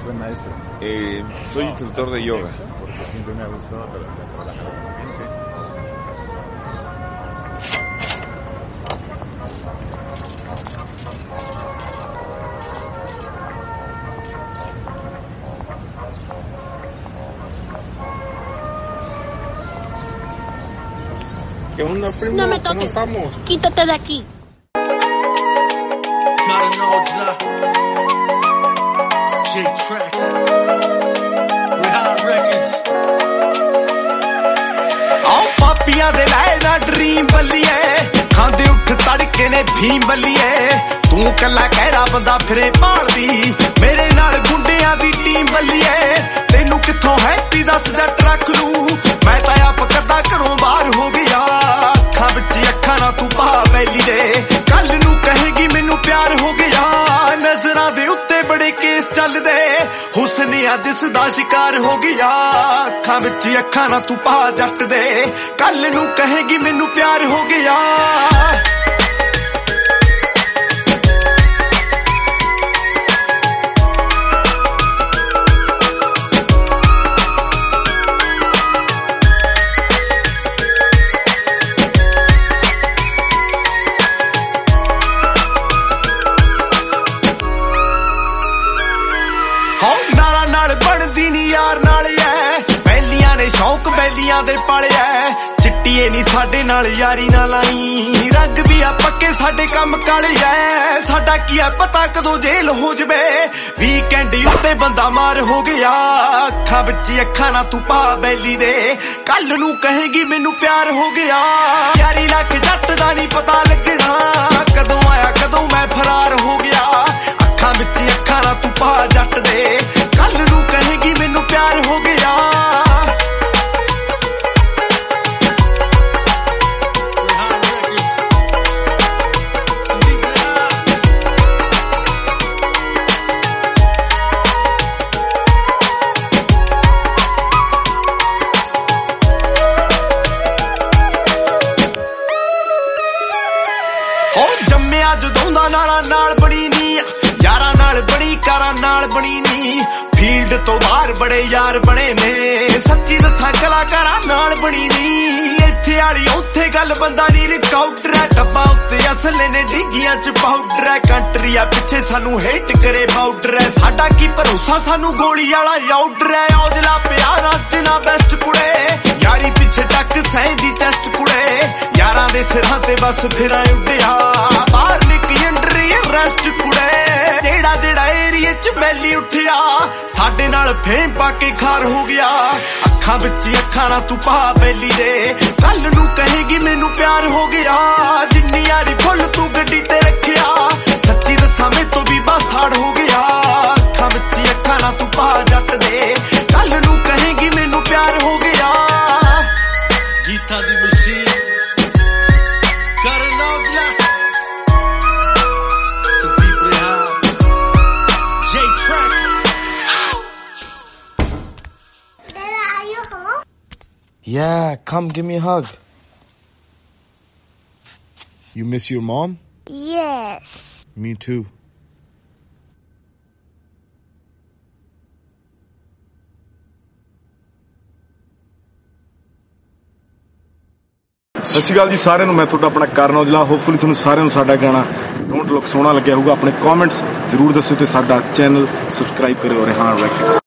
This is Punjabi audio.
buen maestro. Soy instructor de yoga. Porque siempre me ha gustado trabajar con la gente. ¿Qué onda, primo? No me ¿Cómo toques. estamos? Quítate de aquí. J-Track, Rehan Records. आओ पापिया दे लाए ना ड्रीम बल्लिए खांदे उठ तड़के ने भीम बल्लिए तू कला कहरा बंदा फिरे पालदी मेरे नाल गुंडियां दी टीम बल्लिए तेनू किथों हैप्पी दस जट रख लू मैं तां आप कदा घरों बाहर हो गया अखां विच अखां ना तू पा बैली दे कल नू कहेगी मैनू प्यार हो गया नजरां दे उत्ते बड़े केस चलदे हुस्निया दिसदा शिकार हो गया अखां विच अखां ना तू पा जट दे कल नू कहेगी मैनू प्यार हो गया ਬਣਦੀ ਨੀ ਯਾਰ ਨਾਲ ਐ ਪਹਿਲੀਆਂ ਨੇ ਸ਼ੌਕ ਬੈਲੀਆਂ ਦੇ ਪਾਲਿਆ ਚਿੱਟੀਏ ਨੀ ਸਾਡੇ ਨਾਲ ਯਾਰੀ ਨਾ ਲਾਈ ਰੰਗ ਵੀ ਆ ਪੱਕੇ ਸਾਡੇ ਕੰਮ ਕਾਲੇ ਐ ਸਾਡਾ ਕੀ ਐ ਪਤਾ ਕਦੋਂ ਜੇਲ ਹੋ ਜਵੇ ਵੀਕਐਂਡ ਉੱਤੇ ਬੰਦਾ ਮਾਰ ਹੋ ਗਿਆ ਅੱਖਾਂ ਵਿੱਚ ਅੱਖਾਂ ਨਾ ਤੂੰ ਪਾ ਬੈਲੀ ਦੇ ਕੱਲ ਨੂੰ ਕਹੇਗੀ ਮੈਨੂੰ ਪਿਆਰ ਹੋ ਗਿਆ ਯਾਰੀ ਲੱਖ ਜੱਟ ਦਾ ਨੀ ਪਤਾ ਲੱਗਣਾ ਕਦੋਂ ਆਇਆ ਕਦੋਂ ਮੈਂ ਫਰਾਰ ਹੋ ਗਿਆ ਅੱਖਾਂ ਵਿੱਚ ਅੱਖਾਂ ਨਾ ਤੂੰ ਪਾ ਜੱਟ ਦੇ ਕੱਲ ਨੂੰ ਕਹੇਗੀ ਮੈਨੂੰ ਪਿਆਰ ਹੋ ਗਿਆ ਜੰਮਿਆ ਜਦੋਂ ਦਾ ਨਾਰਾ ਨਾਲ ਬਣੀ ਨੀ ਯਾਰਾਂ ਨਾਲ ਬਣੀ ਕਾਰਾਂ ਨਾਲ ਬਣੀ ਨੀ ਫੀਲਡ ਤੋਂ ਬਾਹਰ ਬੜੇ ਯਾਰ ਬਣੇ ਨੇ ਸੱਚੀ ਦੱਸਾਂ ਕਲਾਕਾਰਾਂ ਨਾਲ ਬਣੀ ਨੀ ਇੱਥੇ ਵਾਲੀ ਉੱਥੇ ਗੱਲ ਬੰਦਾ ਨੀ ਰਿਕਾਊਟਰ ਹੈ ਡੱਬਾ ਉੱਤੇ ਅਸਲੇ ਨੇ ਡਿੱਗੀਆਂ ਚ ਪਾਊਡਰ ਹੈ ਕੰਟਰੀ ਆ ਪਿੱਛੇ ਸਾਨੂੰ ਹੇਟ ਕਰੇ ਬਾਊਡਰ ਹੈ ਸਾਡਾ ਕੀ ਭਰੋਸਾ ਸਾਨੂੰ ਗੋਲੀ ਵਾਲਾ ਆਊਡਰ ਹੈ ਔਜਲਾ ਪਿਆਰਾਂ ਚ ਨਾ ਬੈਸਟ ਕੁੜੇ ਯਾਰੀ ਪਿੱਛੇ ਟੱਕ ਸਹਿੰਦੀ ਚੈਸਟ ਕੁੜੇ ਯਾਰਾਂ ਦੇ ਸਿਰਾਂ ਤੇ ਬਸ ਫਿਰਾਂ ਉੱਡਿਆ ਬਾਹਰ ਨਿਕਲੀ ਅੰਡਰ ਰੈਸਟ ਕੁੜੇ ਜਿਹੜਾ ਜਿਹੜਾ ਏਰੀਏ ਚ ਮੈਲੀ ਉੱਠਿਆ ਸਾਡੇ ਨਾਲ ਫੇਮ ਪਾ ਕੇ ਖਾਰ ਹੋ ਗਿਆ ਅੱਖਾਂ ਵਿੱਚ ਅੱਖਾਂ ਨਾ ਤੂੰ ਪਾ ਬੈਲੀ ਦੇ ਕੱਲ ਨੂੰ ਕਹੇਗੀ ਮੈਨੂੰ ਪਿਆਰ ਹੋ ਗਿਆ ਜਿੰਨੀ ਯਾਰੀ ਫੁੱਲ ਤੂੰ ਗੱਡੀ ਤੇ ਰੱਖਿਆ ਸੱਚੀ ਦੱਸਾਂ ਮੇਰੇ ਤੋਂ ਵੀ ਬਾਸਾੜ ਹੋ ਗਿਆ ਅੱਖਾਂ ਵਿੱਚ ਅੱਖਾਂ ਨਾ ਤੂੰ ਪਾ ਜੱਟ ਦੇ ਕੱਲ ਨੂੰ ਕਹੇਗੀ ਮੈਨੂੰ ਪਿਆਰ ਹੋ ਗਿਆ ਗੀਤਾਂ ਦੀ ਮਸ਼ੀਨ ਕਰਨ Aujla Yeah, come give me a hug. You miss your mom? Yes. Me too. ਸਤਿ ਸ਼੍ਰੀ ਅਕਾਲ ਜੀ ਸਾਰਿਆਂ ਨੂੰ ਮੈਂ ਤੁਹਾਡਾ ਆਪਣਾ ਕਰਨ ਔਜਲਾ ਹੋਪਫੁਲੀ ਤੁਹਾਨੂੰ ਸਾਰਿਆਂ ਨੂੰ ਸਾਡਾ ਗਾਣਾ ਡੋਂਟ ਲੁੱਕ ਸੋਹਣਾ ਲੱਗਿਆ ਹੋਊਗਾ ਆਪਣੇ ਕਮੈਂਟਸ ਜ਼ਰੂਰ ਦੱਸਿਓ ਤੇ ਸਾਡਾ ਚੈਨਲ ਸਬਸਕ੍ਰਾਈਬ ਕਰਿਓ ਰਿਹਾਨ ਰੈਕਟਸ